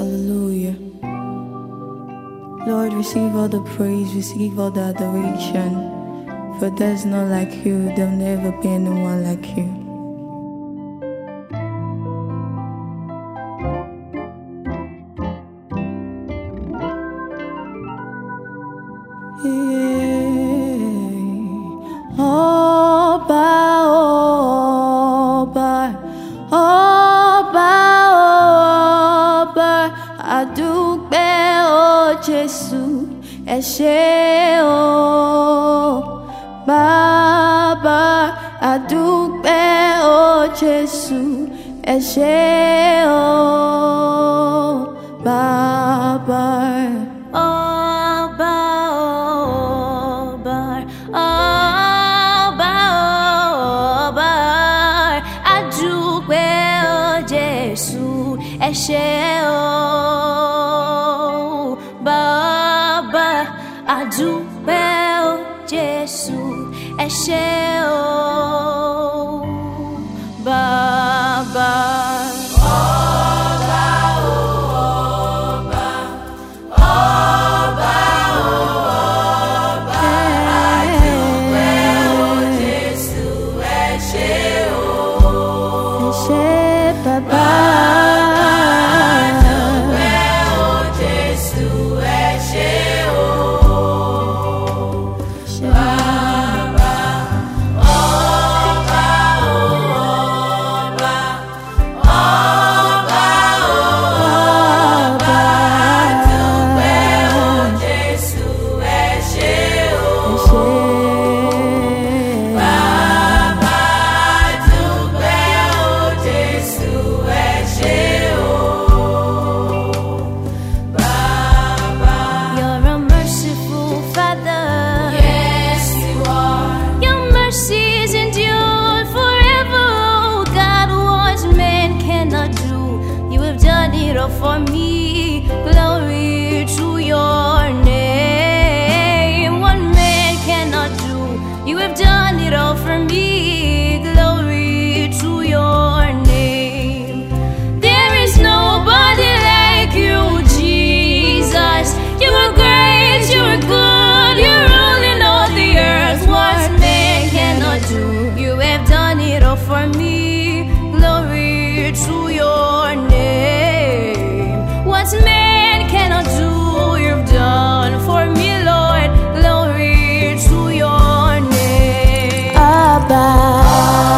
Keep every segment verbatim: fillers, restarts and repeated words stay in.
Hallelujah. Lord, receive all the praise, receive all the adoration. For there's none like you, there'll never be anyone like you. Ọba, ọba, ọba, ọba, adúpẹ́ o Jésù, ẹ ṣé o. Baba, adúpẹ́ o Jésù, ẹ ṣé o. Baba. Ọba, ọba, ọba, ọba, adúpẹ́ o Jésù, ẹ ṣé o. Baba, adúpẹ́ o Jésù, ẹ ṣé o. Baba. For me, glory to your name. What man cannot do, you have done it all for me. Glory to your name. There is nobody like you, Jesus. You are great, you are good, you're ruling all the earth. What man cannot do, you have done it all for me. Glory to your name. What man cannot do, you've done for me, Lord. Glory to your name. Abba.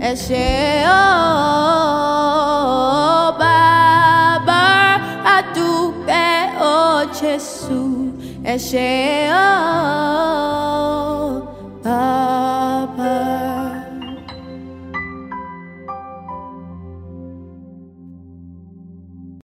ẹ ṣé o Baba a dúpẹ́ o Jésù ẹ ṣé o.